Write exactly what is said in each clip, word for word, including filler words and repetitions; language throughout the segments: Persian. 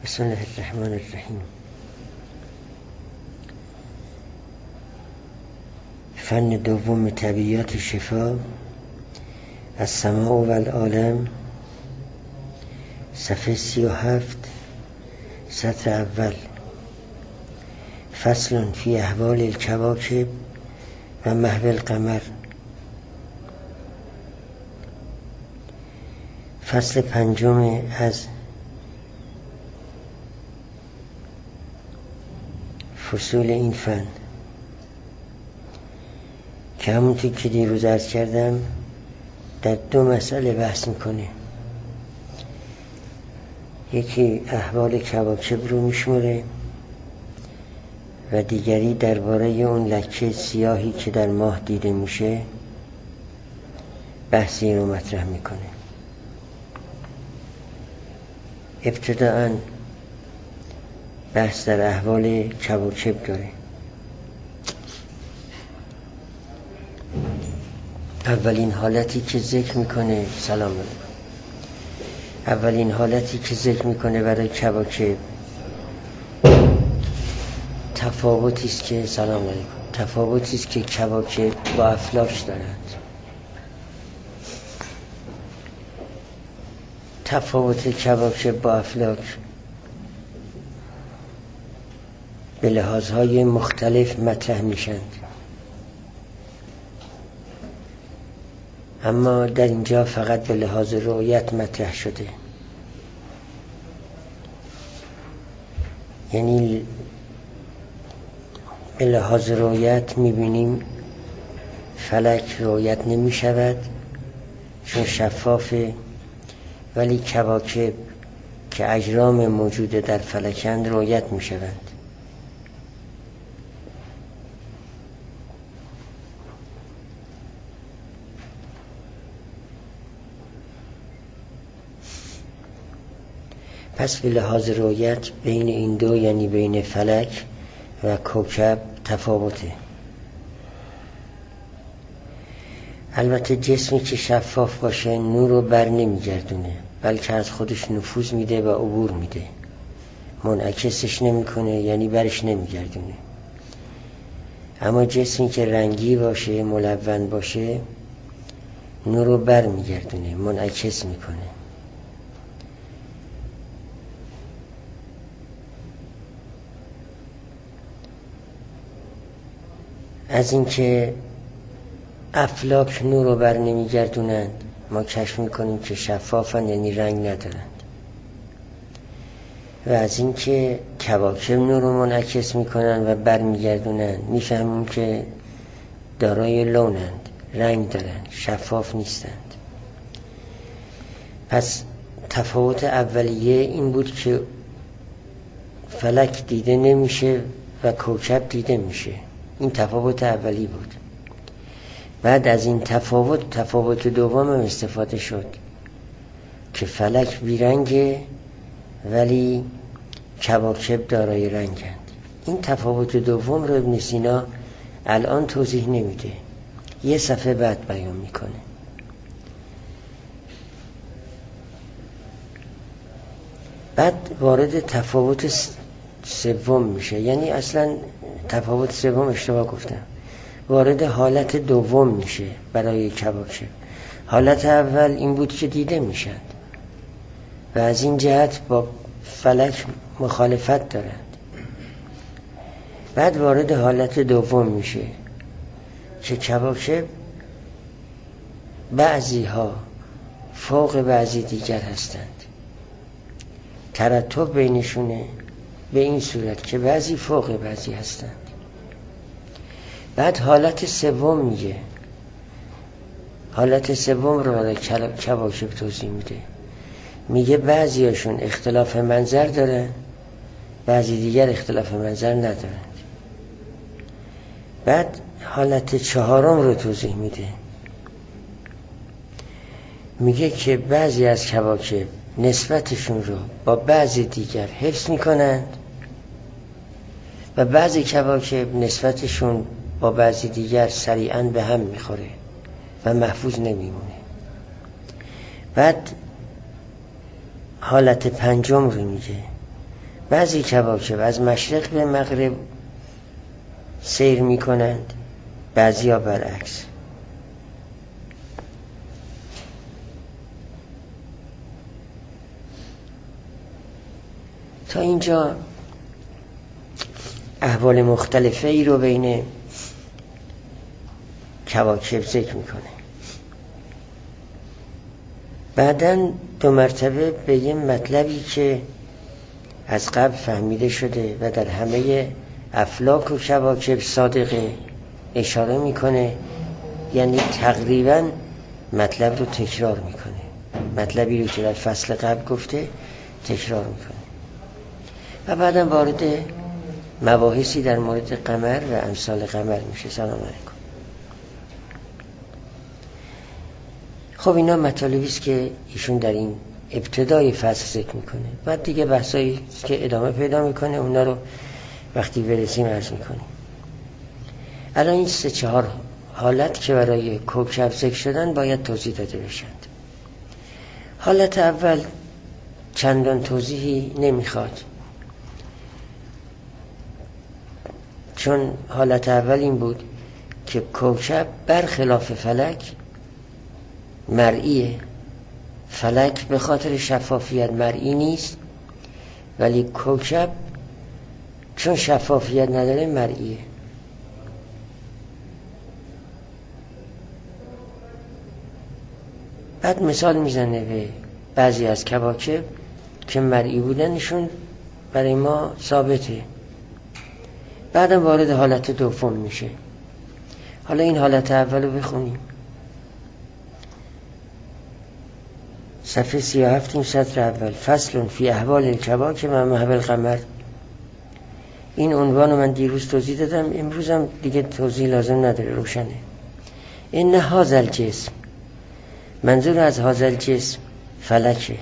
بسم الله الرحمن الرحیم. فن دوم طبیعیات شفا، السماع و العالم، صفحه سی و هفت، سطر اول. فصل فی احوال الکواکب و محو القمر. فصل پنجم از فصول این فن که همونطور که دیروز عرض کردم در دو مسئله بحث میکنه. یکی احوال کواکب رو میشمره و دیگری درباره اون لکه سیاهی که در ماه دیده میشه بحثی رو مطرح میکنه. ابتداءً بحث در احوال کواکب داره. اولین حالتی که ذکر میکنه سلام علیکم اولین حالتی که ذکر میکنه برای کواکب تفاوتی است که سلام علیکم تفاوتی است که کواکب با افلاک دارند. تفاوت کواکب با افلاک به لحاظهای مختلف مطرح میشند، اما در اینجا فقط به لحاظ رؤیت مطرح شده. یعنی به لحاظ رؤیت میبینیم فلک رؤیت نمی شود چون شفافه، ولی کواکب که اجرام موجوده در فلکند رؤیت می شوند. پس به لحاظ رؤیت بین این دو، یعنی بین فلک و کوکب، تفاوته. البته جسمی که شفاف باشه نور رو بر نمیگردونه، بلکه از خودش نفوذ میده و عبور میده، منعکسش نمیکنه، یعنی برش نمیگردونه. اما جسمی که رنگی باشه، ملون باشه، نور رو بر میگردونه، منعکس میکنه. از اینکه افلاک نور رو بر نمیگردونند ما کشف میکنیم که شفافن، یعنی رنگ ندارند. و از اینکه کواکب نور رو منعکس میکنند و بر میگردونند میفهمیم که دارای لونند، رنگ دارند، شفاف نیستند. پس تفاوت اولیه این بود که فلک دیده نمیشه و کوکب دیده میشه. این تفاوت اولی بود. بعد از این تفاوت تفاوت دوم هم استفاده شد که فلک بیرنگه ولی کواکب دارای رنگند. این تفاوت دوم رو ابن سینا الان توضیح نمیده، یه صفحه بعد بیان میکنه. بعد وارد تفاوت سوم میشه، یعنی اصلا تفاوت سوم اشتباه گفتم، وارد حالت دوم میشه برای کواکب. حالت اول این بود که دیده میشد و از این جهت با فلک مخالفت دارند. بعد وارد حالت دوم میشه که کواکب بعضی ها فوق بعضی دیگر هستند، ترتب بینشونه به این صورت که بعضی فوق بعضی هستند. بعد حالت سوم میگه، حالت سوم رو برای کواکب توضیح میده، میگه بعضی هاشون اختلاف منظر داره، بعضی دیگر اختلاف منظر ندارند. بعد حالت چهارم رو توضیح میده، میگه که بعضی از کواکب نسبتشون رو با بعضی دیگر حفظ میکنند و بعضی کواکب نسبتشون با بعضی دیگر سریعاً به هم میخوره و محفوظ نمیمونه. بعد حالت پنجم رو میگه، بعضی کواکب از مشرق به مغرب سیر می کنند، بعضی ها برعکس. تا اینجا احوال مختلفه ای رو بین کواکب ذکر میکنه. بعداً دو مرتبه به یه مطلبی که از قبل فهمیده شده و در همه افلاک و کواکب صادقه اشاره میکنه، یعنی تقریباً مطلب رو تکرار میکنه، مطلبی رو که در فصل قبل گفته تکرار میکنه و بعداً وارد مباحثی در مورد قمر و امثال قمر میشه. سلام علیکم. خب اینا مطالبی است که ایشون در این ابتدای فصل ذکر میکنه، بعد دیگه بحثایی که ادامه پیدا میکنه اونا رو وقتی برسیم عرض میکنیم. الان این سه چهار حالت که برای کوکب ذکر شدن باید توضیح داده بشند. حالت اول چندان توضیحی نمیخواد، چون حالت اول این بود که کوکب برخلاف فلک مرئیه. فلک به خاطر شفافیت مرئی نیست، ولی کوکب چون شفافیت نداره مرئیه. بعد مثال میزنه به بعضی از کواکب که مرئی بودنشون برای ما ثابته. بعدم وارد حالت دوم میشه. حالا این حالت اول رو بخونیم. صفحه سی و هفت این سطر اول. فصل فی احوال الکواکب و محو القمر. این عنوان رو من دیروز توضیح دادم، امروزم دیگه توضیح لازم نداره، روشنه. این هذا الجسم، منظور از هذا الجسم فلکه،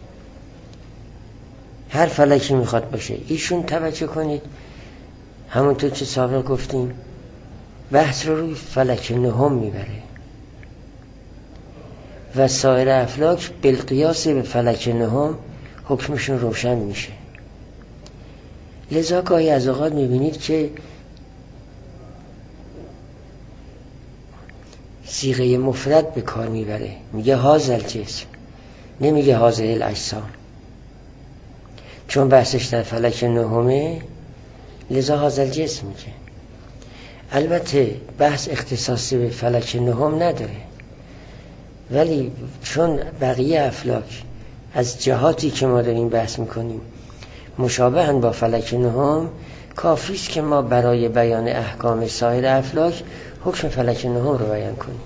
هر فلکی میخواد باشه. ایشون توجه کنید همونطور که سابق گفتیم بحث رو روی فلک نهم میبره و سایر افلاک بالقیاس به فلک نهم حکمشون روشن میشه. لذا گاهی از اوقات میبینید که صیغه مفرد به کار میبره، میگه هذا الجسم، نمیگه هذه الاجسام، چون بحثش در فلک نهمه لذا هذا الجسم میگه. البته بحث اختصاصی به فلک نهم نداره، ولی چون بقیه افلاک از جهاتی که ما داریم بحث میکنیم مشابهن با فلک نهم، کافی است که ما برای بیان احکام سایر افلاک حکم فلک نهم رو بیان کنیم.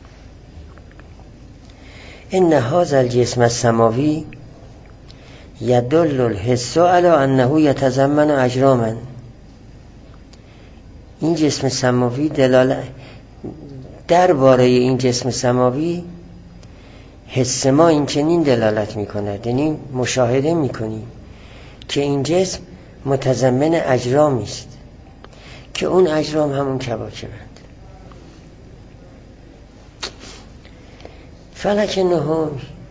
ان هذا الجسم السماوی یدل الحس علی انه یتضمن اجراما. این جسم سماوی دلالت درباره این جسم سماوی حس ما این چنین دلالت میکند، یعنی مشاهده میکنیم که این جسم متضمن اجرامی است که اون اجرام همون کواکبند. فلک نهم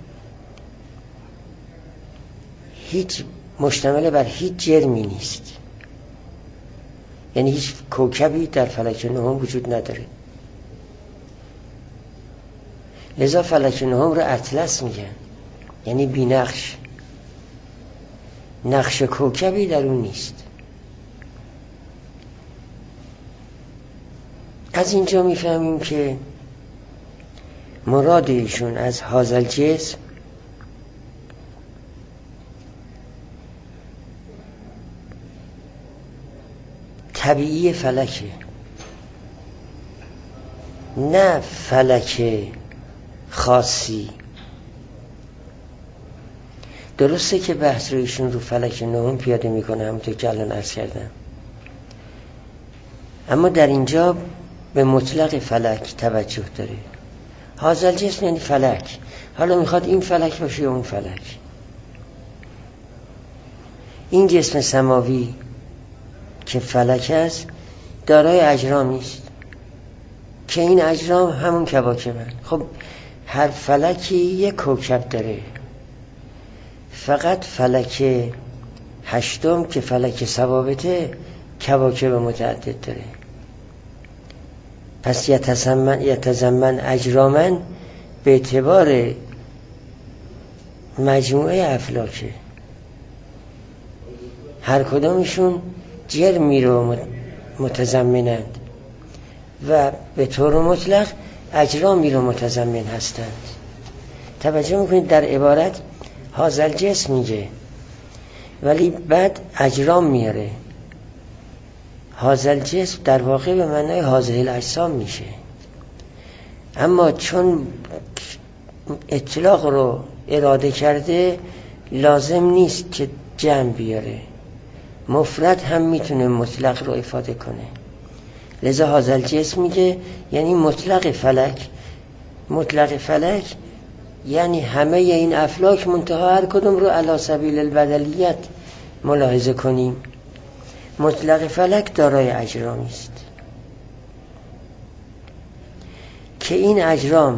هیچ مشتمل بر هیچ جرمی نیست، یعنی هیچ کوکبی در فلک نهم وجود نداره. لذا فلک نهم رو اطلس میگن، یعنی بی نقش، نقش کوکبی در اون نیست. از اینجا میفهمیم که مراد ایشون از هذا الجسم طبیعی فلکه، نه فلک خاصی. درسته که بحث رو ایشون رو فلک نهم پیاده میکنه همونطور که الان عرض کردم، اما در اینجا به مطلق فلک توجه داره. هذا الجسم یعنی فلک، حالا میخواد این فلک باشه یا اون فلک. این جسم سماوی که فلک است دارای اجرامی است که این اجرام همون کواکبند. خب هر فلکی یک کوکب داره، فقط فلک هشتم که فلک ثوابته کواکب متعدد داره. پس یتزمن یتزمن اجرامن به اعتبار مجموعه افلاکه، هر کدامشون جرمی رو متضمنند و به طور مطلق اجرامی رو متضمن هستند. توجه میکنید در عبارت هازل جسم میگه ولی بعد اجرام میاره. هازل جسم در واقع به معنای هازه الاجسام میشه، اما چون اطلاق رو اراده کرده لازم نیست که جمع بیاره، مفرد هم میتونه مطلق رو افاده کنه. لذا هازل جسم میگه یعنی مطلق فلک. مطلق فلک یعنی همه این افلاک منتها هر کدوم رو علی سبیل البدلیت ملاحظه کنیم. مطلق فلک دارای اجرامی است که این اجرام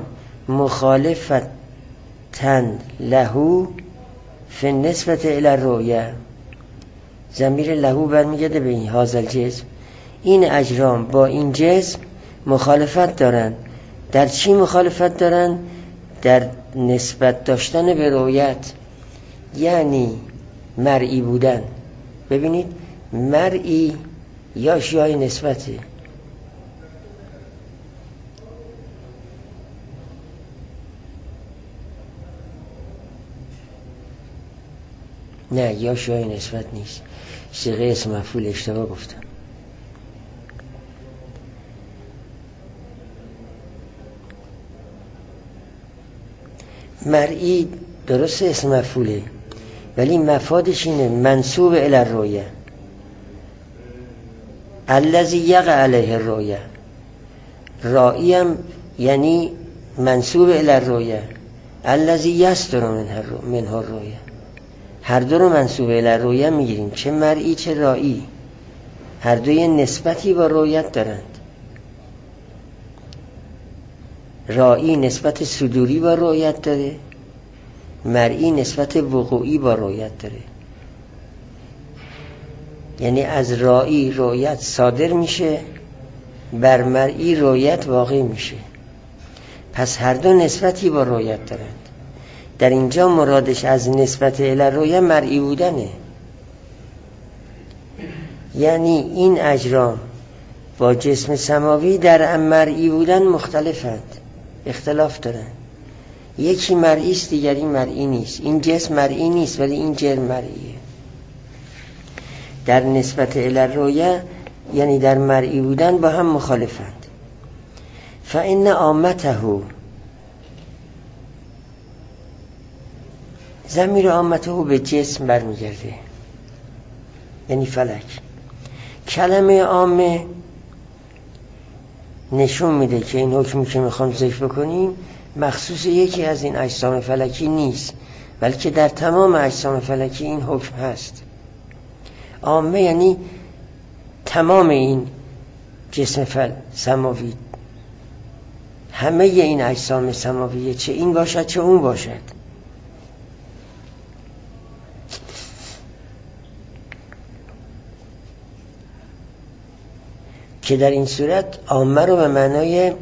مخالفتن لهو فی نسبت الی الرؤیه. ضمیر لهو برمیگرده به این هازل جسم. این اجرام با این جسم مخالفت دارن. در چی مخالفت دارن؟ در نسبت داشتن به رؤیت، یعنی مرئی بودن. ببینید مرئی یا اشیای نسبته. نه یا اشیای نسبت نیست، صیغه اسم مفعول اشتباه گفتم. مرئی درست اسم مفعوله ولی مفادش اینه منسوب الی الرؤیه، الذی یقع علیه الرؤیه. رائی هم یعنی منسوب الی الرؤیه، الذی یصدر منه الرؤیه. هر دو رو منسوب الی الرؤیه میگیریم، چه مرئی چه رائی، هر دوی نسبتی با رؤیت دارند. رائی نسبت صدوری با رؤیت داره، مرئی نسبت وقوعی با رؤیت داره. یعنی از رائی رؤیت صادر میشه، بر مرئی رؤیت واقع میشه. پس هر دو نسبتی با رؤیت دارند. در اینجا مرادش از نسبت الی الرؤیه مرئی بودنه، یعنی این اجرام با جسم سماوی در مرئی بودن مختلفند، اختلاف دارن. یکی مرئی است دیگری مرئی نیست. این جسم مرئی نیست ولی این جرم مرئیه. در نسبت الی الرؤیه یعنی در مرئی بودن با هم مخالفند. فإن عامته، ضمیر عامته به جسم برمیگرده یعنی فلک. کلمه عامه نشون میده که این حکمی که میخوام ذکر بکنیم مخصوص یکی از این اجسام فلکی نیست، بلکه در تمام اجسام فلکی این حکم هست. عامه یعنی تمام این جسم فل سماوی، همه این اجسام سماویه، چه این باشد چه اون باشد. که در این صورت عامه رو به معنای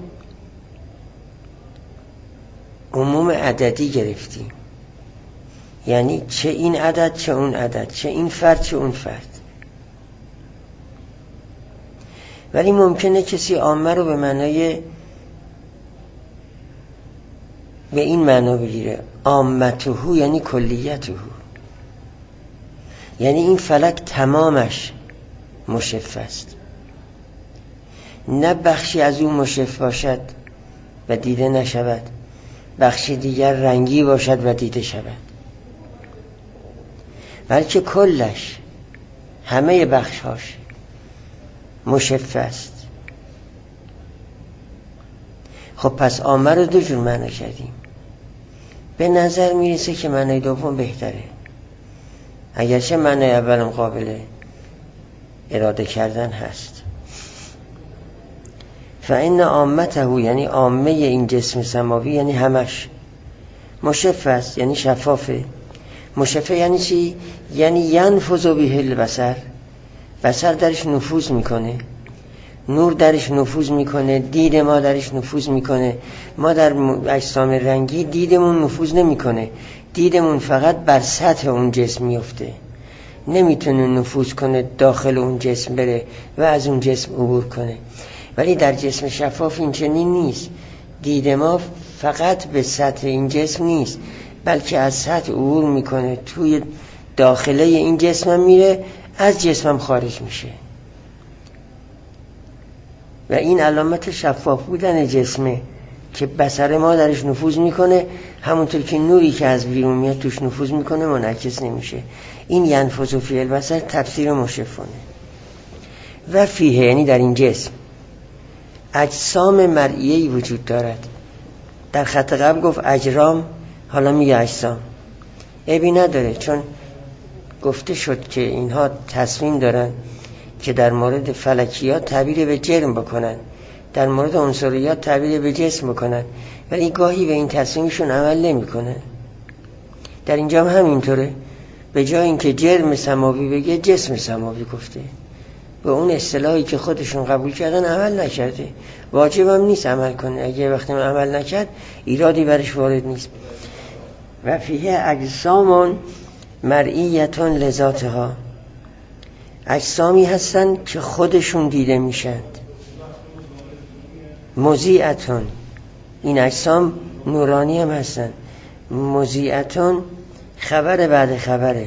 عموم عددی گرفتیم، یعنی چه این عدد چه اون عدد، چه این فرد چه اون فرد. ولی ممکنه کسی عامه رو به معنای به این معنا بگیره، عامته یعنی کلیته، یعنی این فلک تمامش مشف است، نه بخشی از اون مشف باشد و دیده نشود، بخشی دیگر رنگی باشد و دیده شود، بلکه کلش، همه بخشهاش مشف است. خب پس عامه رو دو جور معنی کردیم. به نظر میرسه که معنی دوم بهتره، اگرچه معنی اولم قابل اراده کردن هست. فإن عامته یعنی عامه این جسم سماوی، یعنی همش مشف است، یعنی شفافه. مشفع یعنی چی؟ یعنی ینفذ به البصر، بصر درش نفوذ میکنه، نور درش نفوذ میکنه، دید ما درش نفوذ میکنه. ما در اجسام رنگی دیدمون نفوذ نمیکنه، دیدمون فقط بر سطح اون جسم میفته، نمیتونه نفوذ کنه داخل اون جسم بره و از اون جسم عبور کنه. ولی در جسم شفاف این چنین نیست، دید ما فقط به سطح این جسم نیست، بلکه از سطح عبور میکنه، توی داخله این جسم میره، از جسمم خارج میشه. و این علامت شفاف بودن جسمه که بصر ما درش نفوذ میکنه، همونطور که نوری که از بیرون میاد توش نفوذ میکنه منعکس نمیشه. این ینفذ فی البصر تفسیر مشفونه. و فیه یعنی در این جسم اجسام مرئیه‌ای وجود دارد. در خط قبل گفت اجرام، حالا میگه اجسام. عیبی نداره، چون گفته شد که اینها تصمیم دارن که در مورد فلکیات تعبیر به جرم بکنن، در مورد عنصریات تعبیر به جسم بکنن، ولی گاهی به این تصمیمشون عمل نمی کنن. در اینجا هم همینطوره، به جای اینکه جرم سماوی بگه جسم سماوی گفته، به اون اصطلاحی که خودشون قبول کردن عمل نکرده. واجبم نیست عمل کنه، اگه وقتی من عمل نکرد ایرادی برش وارد نیست. و فیه اجسام مرئیتون لذاتها، اجسامی هستن که خودشون دیده میشند. مضیئتون، این اجسام نورانی هم هستن. مضیئتون خبر بعد خبره،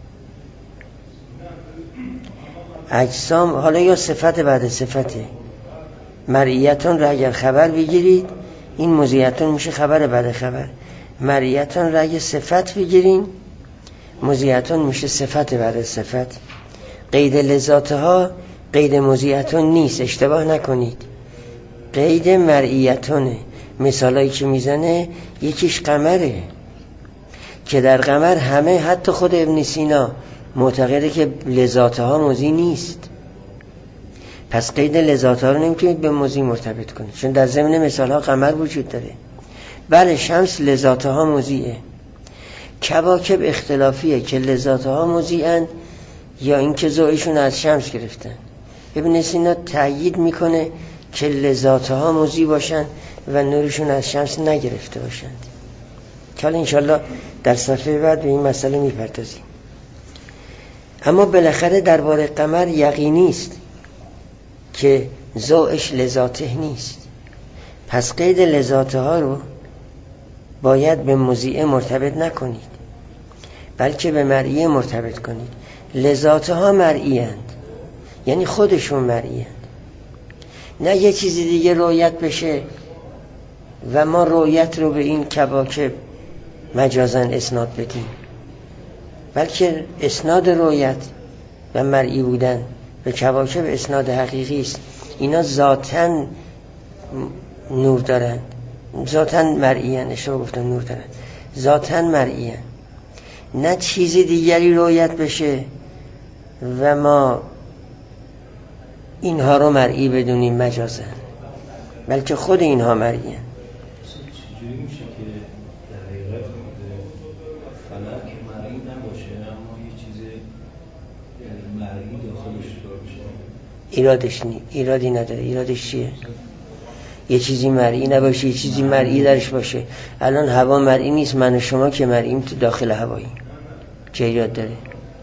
اجسام حالا یا صفت بعد صفته. مرئیتون را اگر خبر بگیرید این مضیئتون میشه خبر بعد خبر، مرئیتون را اگر صفت بگیرین مضیئتون میشه صفت بعد صفت. قید لذاتها قید مضیئتون نیست، اشتباه نکنید، قید مرئیتونه. مثالایی که میزنه یکیش قمره که در قمر همه، حتی خود ابن سینا معتقده که لذاتها مضی نیست، پس قید لذاتها رو نمیتونید به مضی مرتبط کنید، چون در ضمن مثالها قمر وجود داره. بله شمس لذاتها مضیه، کواکب اختلافیه که لذاتها مضیئن یا اینکه ضوئشون از شمس گرفتن. ابن سینا تأیید میکنه که لذاتها مضی باشن و نورشون از شمس نگرفته باشند، که حالا انشالله در صفحه بعد به این مسئله میپردازیم. اما بالاخره درباره قمر یقینی است که ضوئش لذاته نیست، پس قید لذاته ها رو باید به مضیء مرتبط نکنید، بلکه به مرئی مرتبط کنید. لذاته ها مرئی اند، یعنی خودشون مرئی اند، نه یه چیزی دیگه رویت بشه و ما رویت رو به این کواکب مجازاً اسناد بدیم، بلکه اسناد رویت و مرئی بودن به کواکب اسناد حقیقی است. اینا ذاتاً نور دارن، ذاتاً مرئی اند، اشتباه گفتم نور دارن، ذاتاً مرئی اند، نه چیزی دیگری رویت بشه و ما اینها رو مرئی بدونیم مجازاً، بلکه خود اینها مرئی اند. چجوری میشه که در حقیقت فلک مرئی نباشه اما یه چیز مرئی داخلش باشه؟ ایرادش نی ایرادی نداره. ایرادش چیه؟ یه چیزی مرئی نباشه یه چیزی مرئی درش باشه. الان هوا مرئی نیست، من و شما که مرئیم تو داخل هوایی، چه ایراد داره؟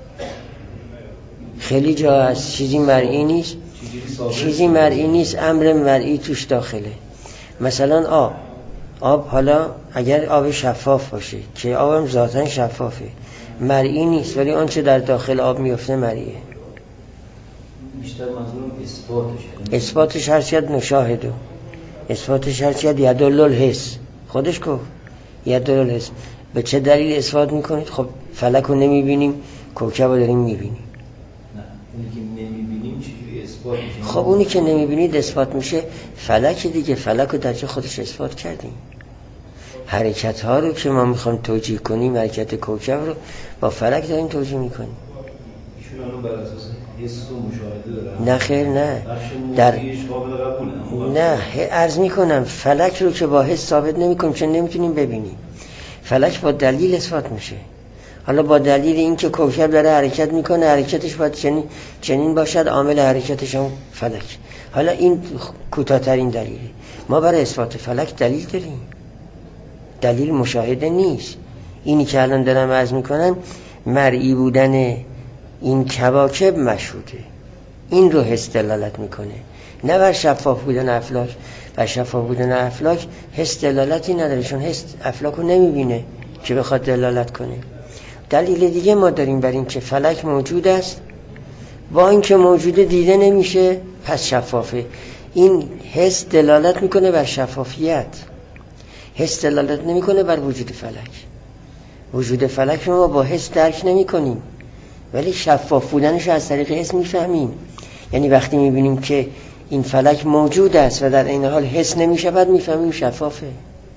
خیلی جا هست چیزی مرئی نیست، چیزی مرئی نیست، امر مرئی توش داخله. مثلا آب آب حالا اگر آب شفاف باشه که آبم ذاتاً شفافه، مرئی نیست، ولی آنچه در داخل آب میفته مرئیه. بیشتر منظورم اثباتش، اثباتش هرچیت نشاهدو، اثباتش هرچیت یدل الحس، خودش گفت یدل الحس. به چه دلیل اثبات میکنید؟ خب فلک رو نمیبینیم، کوکب رو داریم میبینیم. نه اونی که نمیبینیم چجوری اثبات میشه؟ خب اونی که نمیبینید اثبات میشه. فلک دیگه، فلک رو در جا خودش اثبات کردیم. حرکت ها رو که ما میخوام توجیه کنیم، حرکت کوکب رو با فلک داریم توجیه میکنیم. ایشون الان بر اساس حس و مشاهده دارن؟ نه خیر، نه در نه عرض میکنم فلک رو که با حس ثابت نمیکنیم چون نمیتونیم ببینیم. فلک با دلیل اثبات میشه. حالا با دلیل اینکه کوکب داره حرکت میکنه، حرکتش باید چنین چنین باشد، عامل حرکتش هم فلک. حالا این کوتاه‌ترین دلیله. ما برای اثبات فلک دلیل داریم، دلیل مشاهده نیست. اینی که الان دارم عرض میکنم مرئی بودن این کواکب مشهوده، این رو حس دلالت میکنه، نه بر شفاف بودن افلاک. بر شفاف بودن افلاک حس دلالتی نداره، چون حس افلاک رو نمیبینه که بخواد دلالت کنه. دلیل دیگه ما داریم بر این که فلک موجود است، با اینکه موجوده دیده نمیشه پس شفافه. این حس دلالت میکنه بر شفافیت، حس دلالت نمیکنه بر وجود فلک. وجود فلک ما با حس درک نمی کنیم، ولی شفاف بودنش از طریق حس میفهمیم. یعنی وقتی میبینیم که این فلک موجود است و در این حال حس نمیشه، بعد میفهمیم شفافه.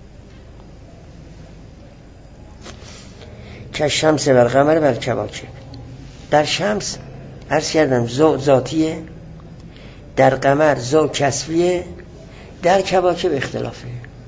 که شمس و قمر و کواکب. در شمس عرض کردم ضوء ذاتیه، در قمر ضوء کسبیه، در کواکب اختلافه.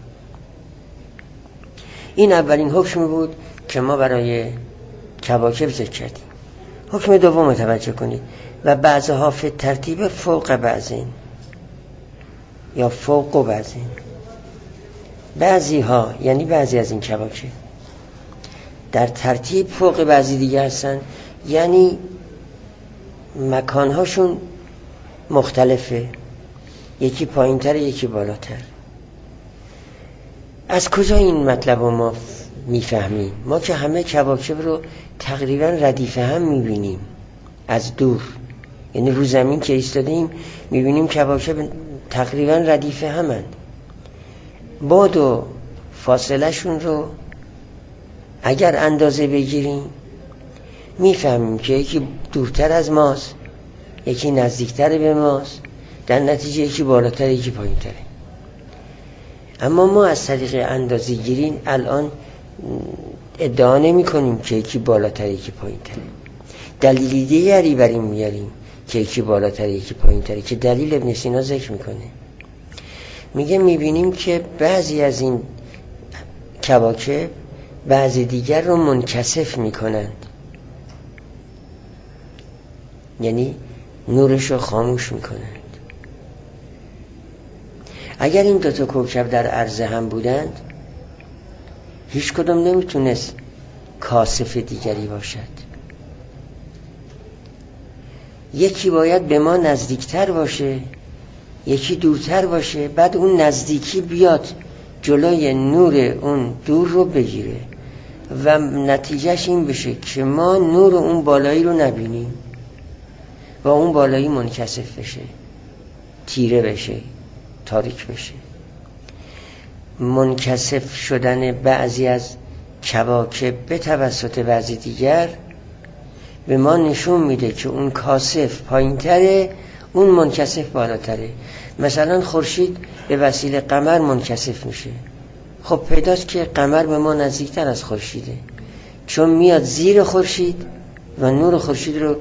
این اولین حکم بود که ما برای کواکب ذکر کردیم. حکم دوم توجه کنید، و بعضها فی ترتیب فوق بعضین یا فوق و بعضین. بعضی ها یعنی بعضی از این کواکب در ترتیب فوق بعضی دیگه هستن، یعنی مکانهاشون مختلفه، یکی پایین تر یکی بالاتر. از کجا این مطلب رو ما میفهمیم؟ ما که همه کواکب رو تقریبا ردیف هم میبینیم از دور، یعنی رو زمین که ایستادیم میبینیم کواکب تقریبا ردیف همند. بعد و فاصله شون رو اگر اندازه بگیریم میفهمیم که یکی دورتر از ماست، یکی نزدیکتر به ماست، در نتیجه یکی بالاتر یکی پایین تره. اما ما از طریق اندازه گیری الان ادعا نمی کنیم که یکی بالاتر یکی پایین تره. دلیلی دیگری بر این میاریم که یکی بالاتر یکی پایین تره که دلیل ابن سینا ذکر میکنه. میگه میبینیم که بعضی از این کواکب بعضی دیگر رو منکسف میکنند، یعنی نورش رو خاموش میکنند. اگر این دوتا کوکب در عرض هم بودند هیچ کدوم نمیتونست کاسف دیگری باشد. یکی باید به ما نزدیکتر باشه، یکی دورتر باشه، بعد اون نزدیکی بیاد جلوی نور اون دور رو بگیره و نتیجهش این بشه که ما نور اون بالایی رو نبینیم و اون بالایی منکسف بشه، تیره بشه، تاریک بشه. منکسف شدن بعضی از کواکب به توسط بعضی دیگر به ما نشون میده که اون کاسف پایین تره، اون منکسف بالاتره. مثلا خورشید به وسیله قمر منکسف میشه. خب پیداست که قمر به ما نزدیکتر از خورشیده، چون میاد زیر خورشید و نور خورشید رو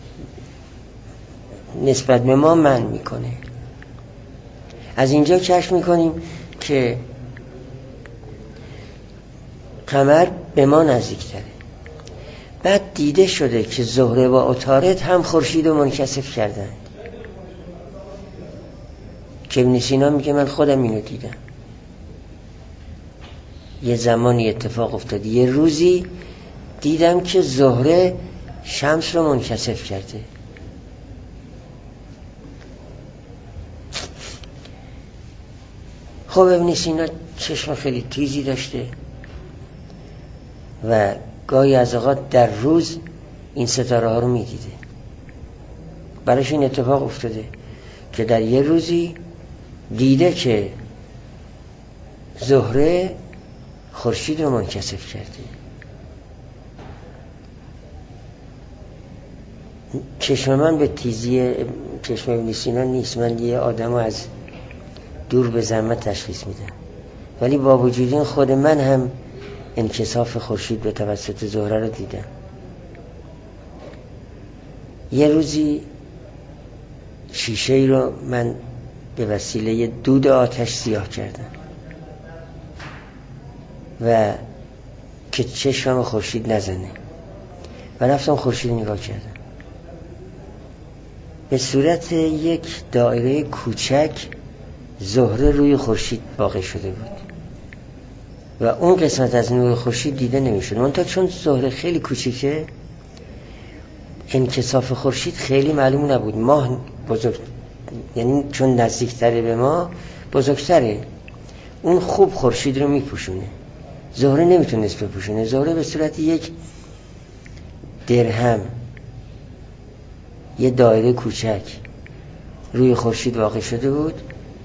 نسبت به ما منع میکنه. از اینجا کشف میکنیم که قمر به ما نزدیکتره. بعد دیده شده که زهره و عطارد هم خورشید رو منکسف کردند، که ابن سینا میگه من خودم اینو دیدم. یه زمانی اتفاق افتاد، یه روزی دیدم که زهره شمس رو منکسف کرده. خب ابن سینا چشم خیلی تیزی داشته و گاهی از اوقات در روز این ستاره ها رو میدیده. براش این اتفاق افتاده که در یه روزی دیده که زهره خورشید رو منکسف کرده. چشم من به تیزی چشم ابن سینا نیست، من یه آدم از دور به زحمت تشخیص میدم، ولی با وجود این خود من هم انکساف خورشید به توسط زهره رو دیدم. یه روزی شیشه ای رو من به وسیله دود آتش سیاه کردم و که چشمم خورشید نزنه. و رفتم خورشید نگاه کردم. به صورت یک دایره کوچک زهره روی خورشید واقع شده بود و اون قسمت از نور خورشید دیده نمیشد. منتها چون زهره خیلی کوچیکه، انکساف خورشید خیلی معلوم نبود. ماه بزرگ، یعنی چون نزدیکتره به ما بزرگتره، اون خوب خورشید رو میپوشونه. زهره نمیتونست بپوشونه. زهره به صورت یک درهم، یه دایره کوچک روی خورشید واقع شده بود.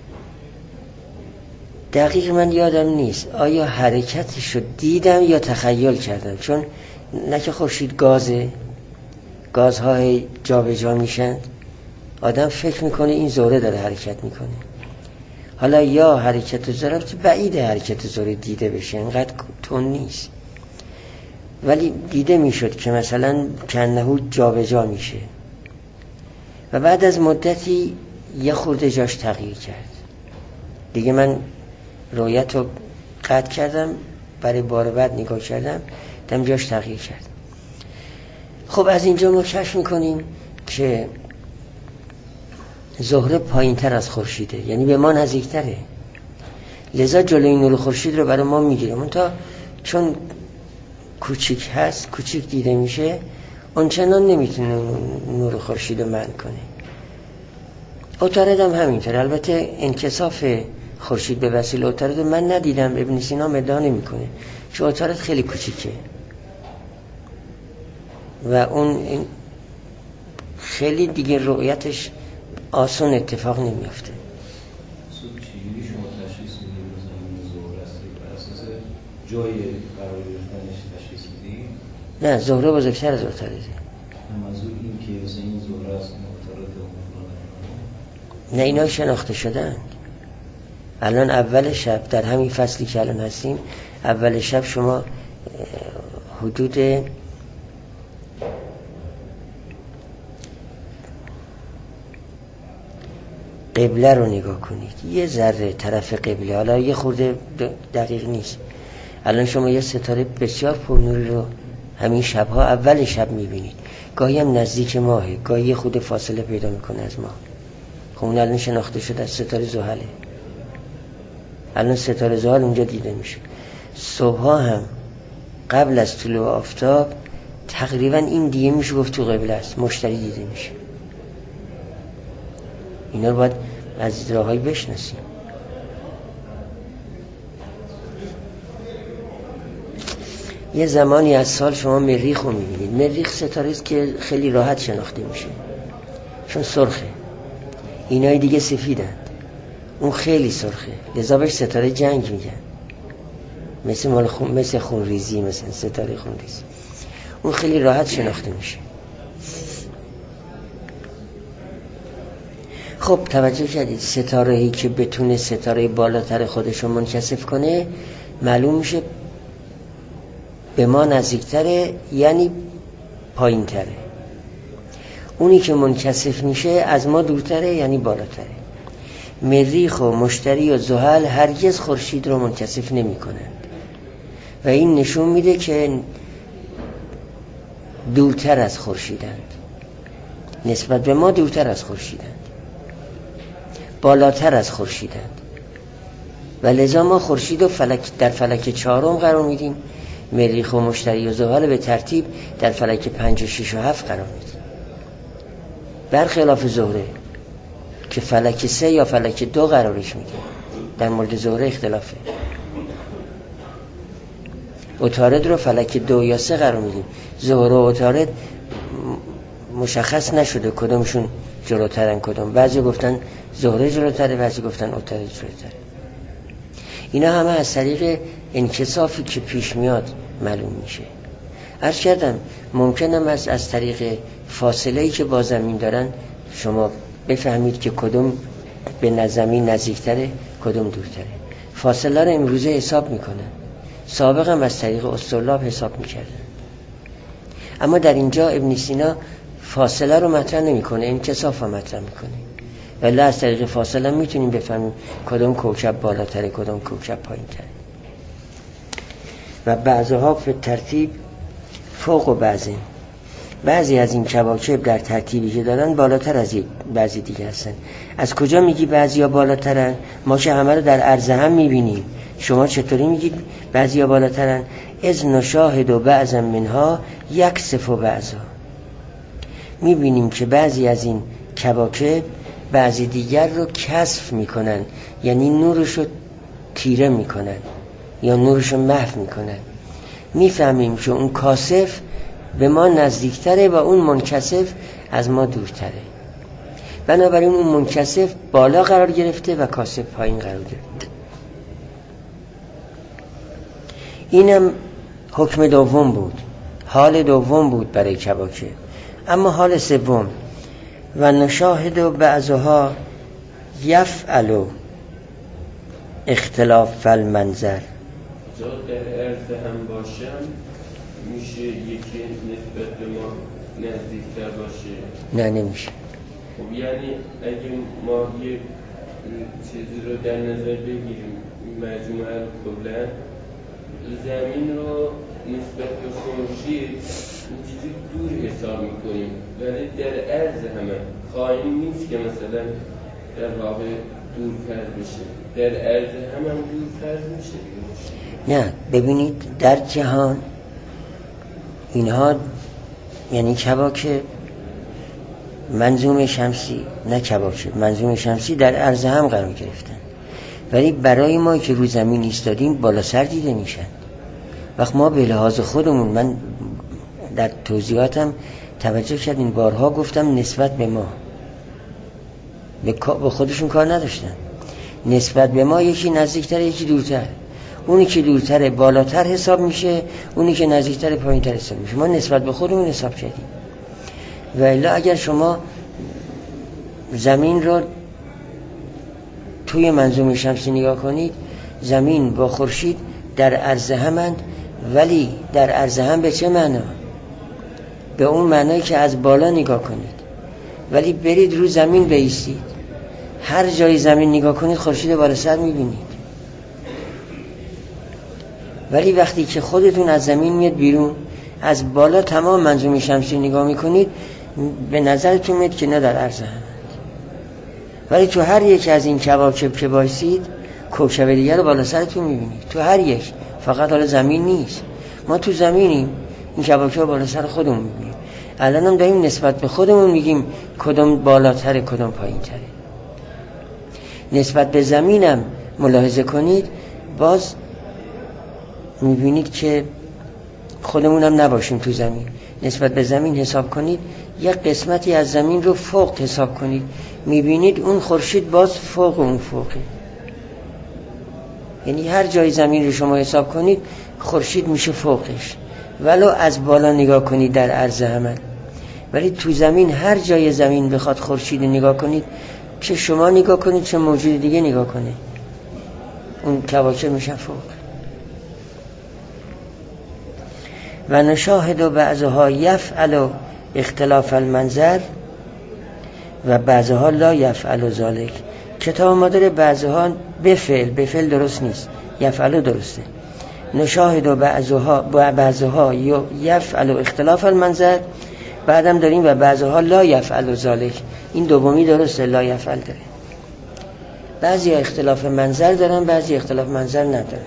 دقیق من یادم نیست آیا حرکتش رو دیدم یا تخیل کردم، چون نه که خورشید گازه، گازهای جا به جا میشن، آدم فکر میکنه این زهره داره حرکت میکنه. حالا یا حرکت زهره بعیده حرکت زهره دیده بشه، اینقدر تون نیست، ولی دیده میشد که مثلا کنهو جا به جا میشه و بعد از مدتی یه خورده جاش تغییر کرد. دیگه من رویت رو قطع کردم، برای بار بعد نگاه کردم دم جاش تغییر کرد. خب از اینجا ما کشف میکنیم که زهره پایین تر از خورشیده، یعنی به ما نزدیکتره، لذا جلوی نور خورشید رو برای ما میگیره. منتها چون کوچیک هست، کوچیک دیده میشه، اونچنان نمیتونه نور خورشید رو منع کنه. عطارد هم همینطور. البته انکساف خورشید به وسیله عطارد من ندیدم، ابن سینا مدعا نمیکنه، چون عطارد خیلی کوچیکه و اون خیلی دیگه رؤیتش آسان اتفاق نمیافته. چجوری شما تشخیص میدید مثلا زهره است بر اساس جای قرار گرفتنش تشخیص میدید؟ نه، زهره بزرگتر از عطارده. منظور این که مثلا این زهره است عطارد نه، اینا شناخته شدن. الان اول شب در همین فصلی که الان هستیم، اول شب شما حدود قبله رو نگاه کنید، یه ذره طرف قبله، حالا یه خورده دقیق نیست، الان شما یه ستاره بسیار پرنوری رو همین شبها اول شب میبینید. گاهی هم نزدیک ماهه، گاهی یه خود فاصله پیدا میکنه از ماه. خب اون الان شناخته شده از ستاره زحله. الان ستاره زحل اونجا دیده میشه. صبحها هم قبل از طلوع آفتاب تقریبا این دیگه میشه گفت تو قبله است، مشتری دیده میشه. اینا رو باید از راههایی بشناسیم. یه زمانی از سال شما مریخ رو میبینید. مریخ ستاره است که خیلی راحت شناخته میشه چون سرخه، اینای دیگه سفیدند، اون خیلی سرخه، لذا بهش ستاره جنگ میگن، مثل مال خون، مثل خونریزی، مثل ستاره خونریزی. اون خیلی راحت شناخته میشه. خب توجه کردید ستاره‌ای که بتونه ستاره بالاتر خودش رو منکسف کنه معلوم میشه به ما نزدیکتره، یعنی پایین تره. اونی که منکسف میشه از ما دورتره، یعنی بالاتره. مریخ و مشتری و زحل هرگز خورشید رو منکسف نمی کنند و این نشون میده که دورتر از خورشیدند، نسبت به ما دورتر از خورشیدند، بالاتر از خورشیدند و لذا ما خورشید رو فلک در فلک چهارم قرار میدیم، مریخ و مشتری و زحل به ترتیب در فلک پنج و شش و هفت قرار میدیم، برخلاف زهره که فلک سه یا فلک دو قرارش میده. در مورد زهره اختلافه. عطارد رو فلک دو یا سه قرار میدیم. زهره و عطارد مشخص نشده کدومشون جلوترن کدوم. بعضی گفتن زهره جلوتره، بعضی گفتن عطارد جلوتره. اینا همه از طریق انکسافی که پیش میاد معلوم میشه. عرض کردم ممکنم از از طریق فاصله‌ای که با زمین دارن شما بفهمید که کدوم به زمین نزدیکتره کدوم دورتره. فاصله رو امروزه حساب میکنن، سابقا هم از طریق اسطرلاب حساب میکردن. اما در اینجا ابن سینا فاصله رو مطرح نمیکنه، انکساف رو مطرح میکنه. ولی از طریق فاصله میتونیم بفهمیم کدوم کوکب بالاتره کدوم کوکب پایین‌تره. و بعضها به ترتیب فوق و بعضه. بعضی از این کواکب در ترتیبی که دارن بالاتر از بعضی دیگه هستن. از کجا میگی بعضیا بالاترن؟ ما که همه رو در عرض هم میبینیم، شما چطوری میگید بعضیا بالاترن؟ از نشاهد و بعضا منها یکسف و بعضا، میبینیم که بعضی از این کواکب بعضی دیگر رو کسف میکنن، یعنی نورش رو تیره میکنن یا نورش رو محو میکنن. میفهمیم که اون کاسف به ما نزدیکتره و اون منکسف از ما دورتره. بنابراین اون منکسف بالا قرار گرفته و کاسف پایین قرار گرفته. اینم حکم دوم بود، حال دوم بود برای کواکب. اما حال سوم، و نشاهد و بعضها یفعل اختلاف المنظر. جا در عرض هم باشم میشه یکی نسبت به ما نزدیکتر باشه؟ نه نمیشه. خب یعنی اگه ما یه چیزی رو در نظر بگیریم، مجموعه رو کلا زمین رو نسبت به خورشید اینجوری دور حساب میکنیم، ولی در عرض همه خواهی نیست که مثلا در واقع دور فرض بشه، در عرض هم هم دور فرض میشه. نه ببینید در جهان اینها یعنی کواکب منظوم شمسی، نه کواکب منظوم شمسی در عرض هم قرار گرفتن، ولی برای ما که رو زمین ایستادیم بالا سر دیده میشن. وقت ما به لحاظ خودمون، من در توضیحاتم توجه کردین بارها گفتم نسبت به ما، به خودشون کار نداشتن، نسبت به ما یکی نزدیکتر یکی دورتر، اونی که دورتر بالاتر حساب میشه، اونی که نزدیکتر پایینتر حساب میشه. ما نسبت به خودمون حساب کردیم. و الا اگر شما زمین رو توی منظومه شمسی نگاه کنید، زمین با خورشید در عرض همند، ولی در عرض هم به چه معنا؟ به اون معنایی که از بالا نگاه کنید. ولی برید رو زمین بایستید، هر جای زمین نگاه کنید خورشید بالا سر میبینید. ولی وقتی که خودتون از زمین میاد بیرون، از بالا تمام منظومه شمسی نگاه میکنید، به نظرتون میاد که نه در عرض همند. ولی تو هر یک از این کواکب که بایستید کوکب دیگر رو بالا سرتون میبینید، تو هر یک، فقط حالا زمین نیست. ما تو زمینیم، این کواکب بالا سر خودمون میبینیم. الان هم داریم نسبت به خودمون میگیم کدوم بالاتره کدوم پایین تره. نسبت به زمینم ملاحظه کنید، باز میبینید که خودمونم نباشیم تو زمین. نسبت به زمین حساب کنید، یک قسمتی از زمین رو فوق حساب کنید، میبینید اون خورشید باز فوق اون فوقه. یعنی هر جای زمین رو شما حساب کنید خورشید میشه فوقش، ولو از بالا نگاه کنید در عرض همه. ولی تو زمین هر جای زمین بخواد خورشید نگاه کنید، چه شما نگاه کنید چه موجود دیگه نگاه کنه، اون کواکب میشن فوق. و نشاهد و بعضها یفعل اختلاف المنظر و بعضها لا یفعل ذلک. کتاب ما داره بعضها بفعل، بفعل درست نیست، یفعل درسته. نشاهد و بعضها بعضها یفعل اختلاف المنظر، بعدم داریم و بعضها لا یفعل ذلک. این دومی درسته، لا یفعل داره. بعضی اختلاف منظر دارن، بعضی اختلاف منظر ندارن.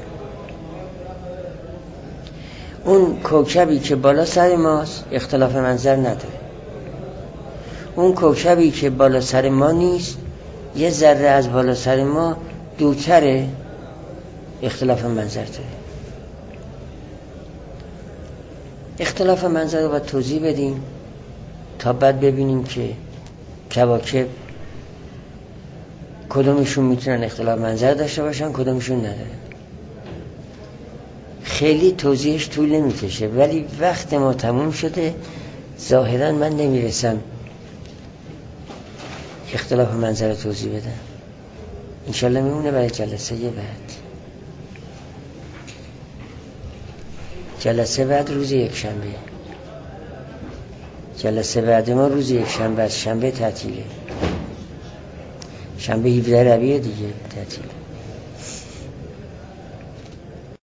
اون کوکبی که بالا سر ماست اختلاف منظر نداره. اون کوکبی که بالا سر ما نیست، یه ذره از بالا سر ما دورتره، اختلاف منظر داره. اختلاف منظر رو باید توضیح بدیم تا بعد ببینیم که کواکب کدومشون میتونن اختلاف منظر داشته باشن کدومشون نداره. خیلی توضیحش طول نمیکشه، ولی وقت ما تموم شده، ظاهرا من نمیرسم اختلاف منظر رو توضیح بدم. انشالله میمونه برای جلسه بعد. جلسه بعد روز یک شنبه، جلسه بعد ما روز یک شنبه است. شنبه تعطیله، شنبه هفدهم ربیع دیگه تعطیله.